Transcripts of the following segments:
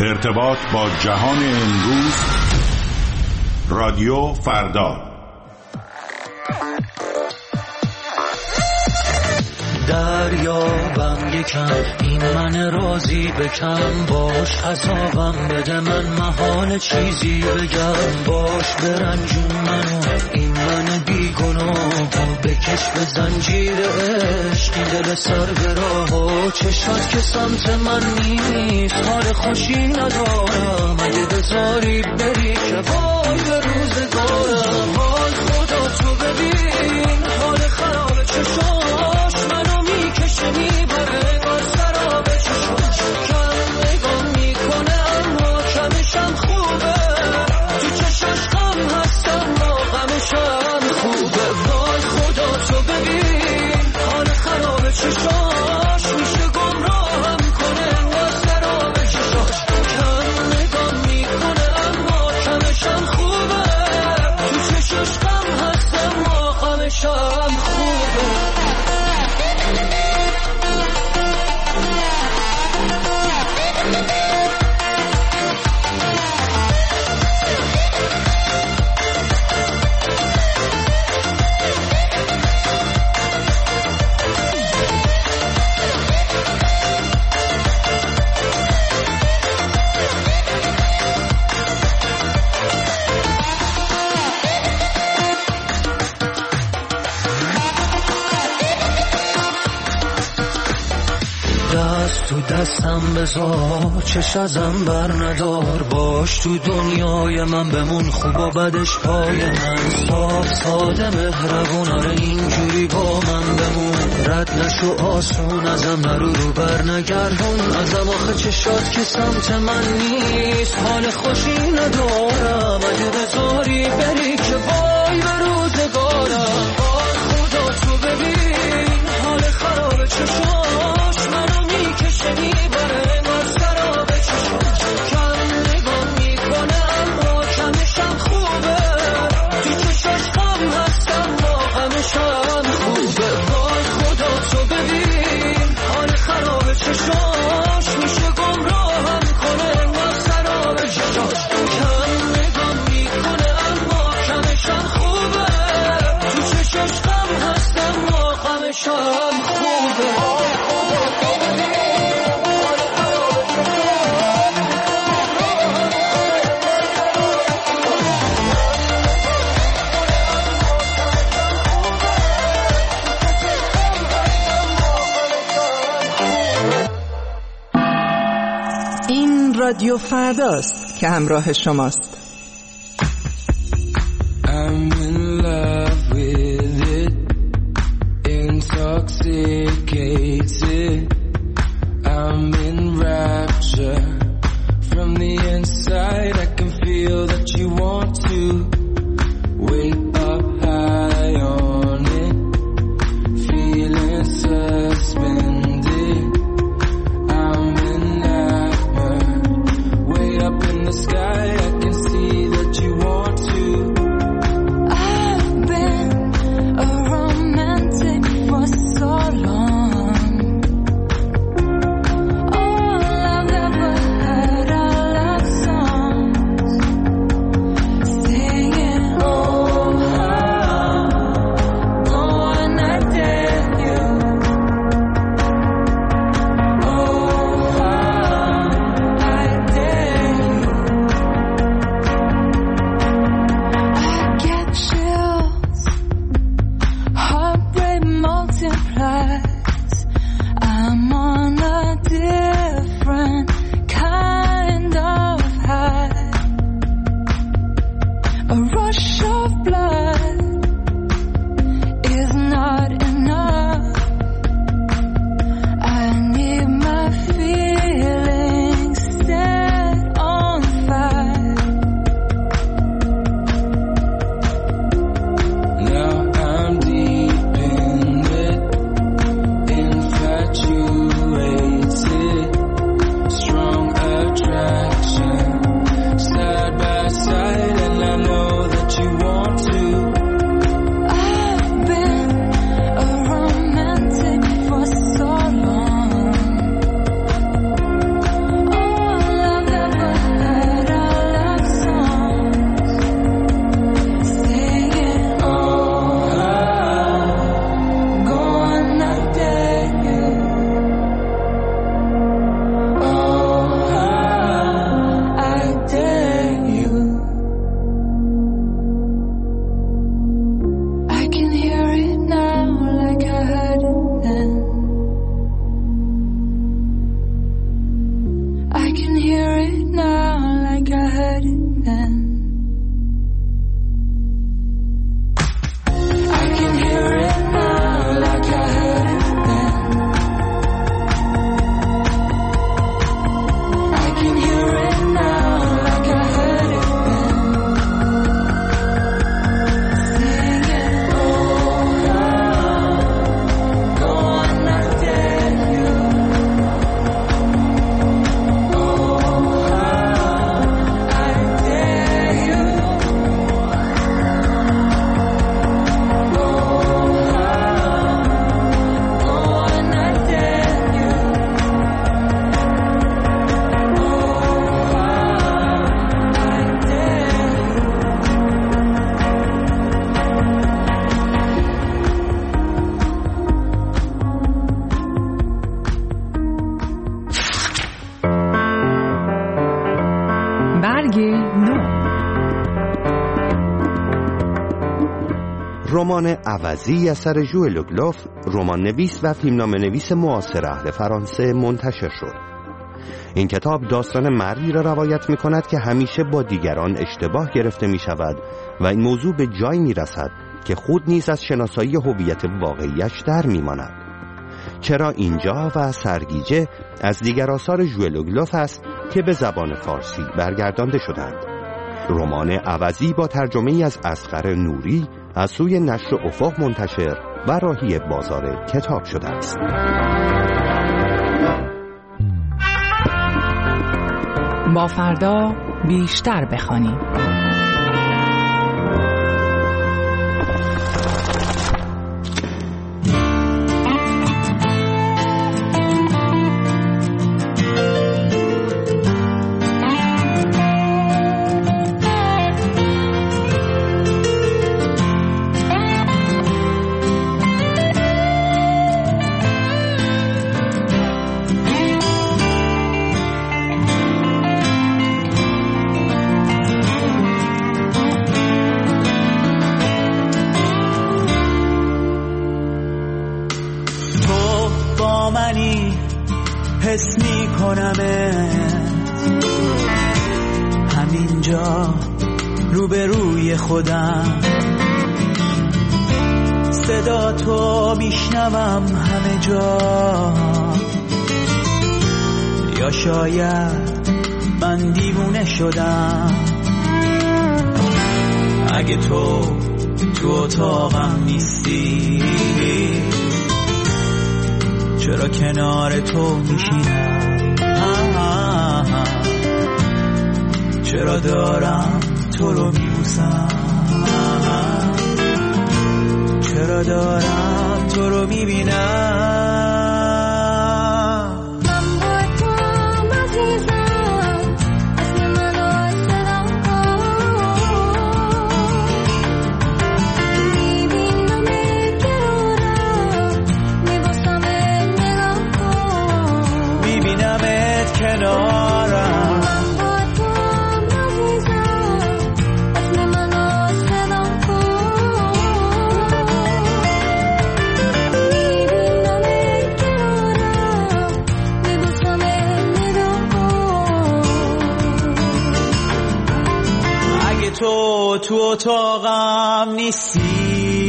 ارتباط با جهان امروز. رادیو فردا. دریابم یکم این من راضی بکن، باش عذابم بده من محال چیزی بگم، باش برنجون منو این من بیگناه، بکش به زنجیر عشق این دل سر به راه، و چشات که سمت من نیست حال خوشی ندارم، اگه بذاری بری که وای به روزگارم، وای خدا تو ببین حال خراب چشاش منو میکشه میبره بر سراب چشاش، کم نگاه میکنه اما کمشم خوبه، تو چشاش غم هستم ما غمشم خوبه، وای خدا تو ببین حال خراب چشاش میشه گمراهم کنه بر سراب چشاش، کم نگاه میکنه اما کمشم خوبه، تو چشاش غم هستم ما غمشم خوبه. تو دستم بذار چش ازم بر ندار، باش تو دنیای من بمون خوب و بدش پای من، صاف ساده مهربون آره اینجوری با من بمون، رد نشو آسون ازم نرو رو بر نگردون ازم، آخه چشات که سمت من نیست حال خوشی ندارم، اگه بذاری بری که وای به روزگارم، وای خدا تو ببین حال خراب چشاش منو میکشه میبره بر سراب چشاش، کم نگاه میکنه اما کمشم خوبه، تو چشاش غم هستم ما غمشم خوبه، وای خدا تو ببین حال خراب چشاش میشه گمراهم کنه بر سراب چشاش، کم نگاه میکنه اما کمشم خوبه، تو چشاش غم هستم ما غمشم خوبه. رادیو فرداست که همراه شماست. I'm in love with it, intoxicated, I'm in rapture, from the inside I can feel that you want to wake up high on it, feeling suspended, I'm in sky, I can see can hear it now like I heard it then. I can hear it now like I heard it then. I can hear it now like I heard it then. Singing, oh, go on, I dare you. رمان عوضی اثر ژو لوگلوف، رمان نویس و فیلمنامه نویس معاصر اهل فرانسه منتشر شد. این کتاب داستان مردی را روایت می کند که همیشه با دیگران اشتباه گرفته می شود و این موضوع به جایی می رسد که خود نیز از شناسایی هویت واقعیش در می ماند. چرا اینجا و سرگیجه از دیگر آثار ژو لوگلوف است که به زبان فارسی برگردانده شدند. رمان عوضی با ترجمه‌ای از اصغر نوری از سوی نشر افق منتشر و راهی بازار کتاب شده است. با فردا بیشتر بخوانیم. حس می کنمت همینجا روبروی خودم، صدا تو میشنوم همه جا. یا شاید من دیوونه شدم، اگه تو اتاقم نیستی چرا کنار تو میشینم؟ چرا دارم تو رو میبوسم؟ چرا دارم تو رو میبینم؟ تو اتاقم نیستی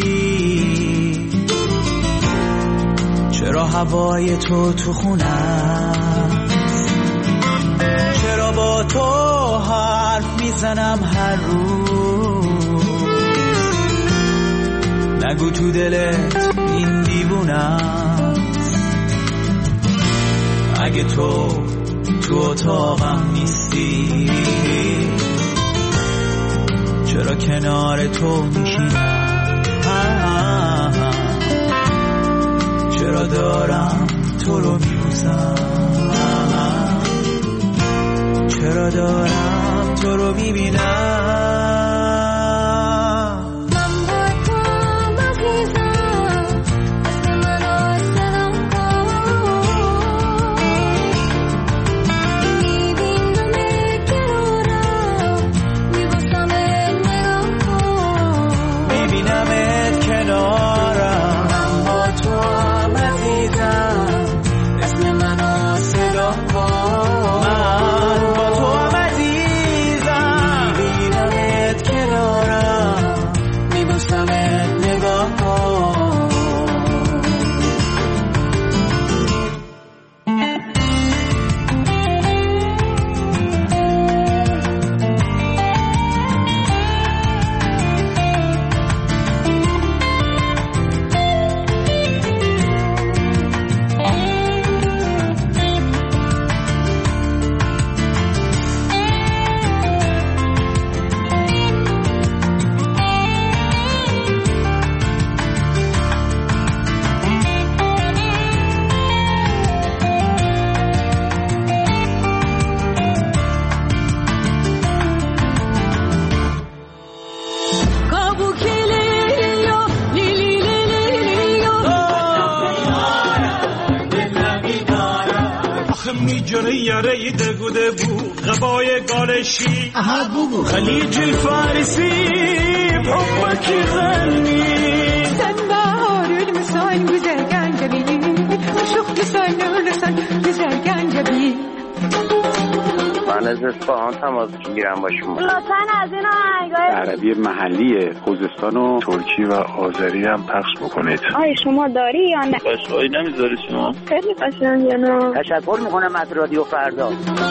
چرا هوای تو خونم؟ چرا با تو حرف میزنم هر روز؟ نگو تو دلت این دیوونم. اگه تو اتاقم نیستی چرا کنار تو میشینم؟ چرا دارم تو رو میبوسم؟ چرا دارم تو رو میبینم؟ گره دگوده بو غبای گالشی خلیج الفارسی بحبك يغني سن بهار المسان güzel جبيني وشوق لسان güzel جبيني من از اصفهان تماس میگیرم با شما. لطفاً از این آهنگای عربی محلی خوزستان و ترکی و آذری هم پخش بکنید. آیا شما داری یا نه؟ قشنگی نمیذاری شما؟ خیلی قشنگه نه. تشکر میکنم از رادیو فردا.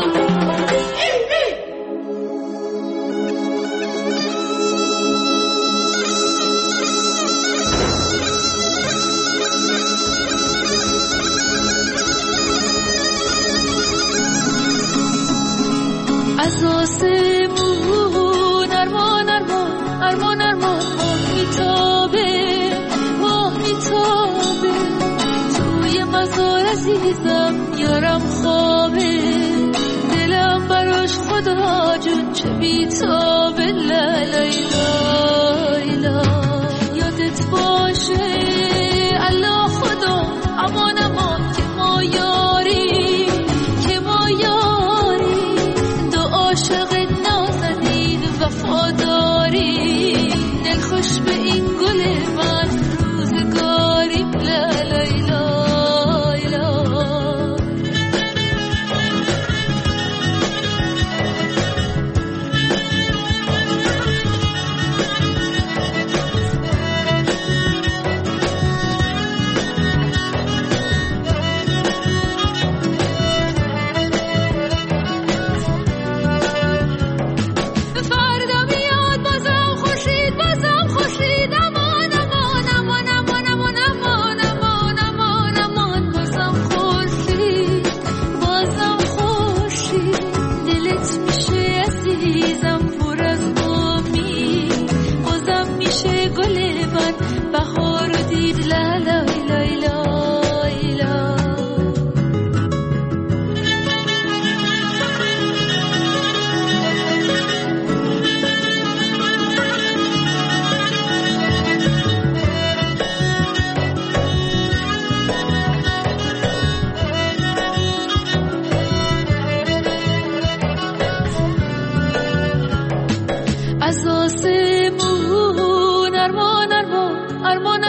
از آسمون ارمان ماه میتابه توی مزار عزیزم یارم خوابه دلم براش خدا جون چه بیتابه لیلا یادت باشه الله خدا امان که ما یاری عاشق نازنین وفاداری دل خوش به این گل من روزگاری لیلا از آسمون ارمان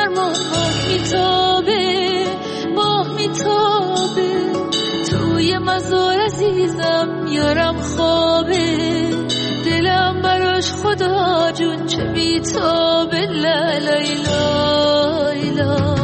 ماه میتابه توی مزار عزیزم یارم خوابه دلم براش خدا جون چه بیتابه لیلا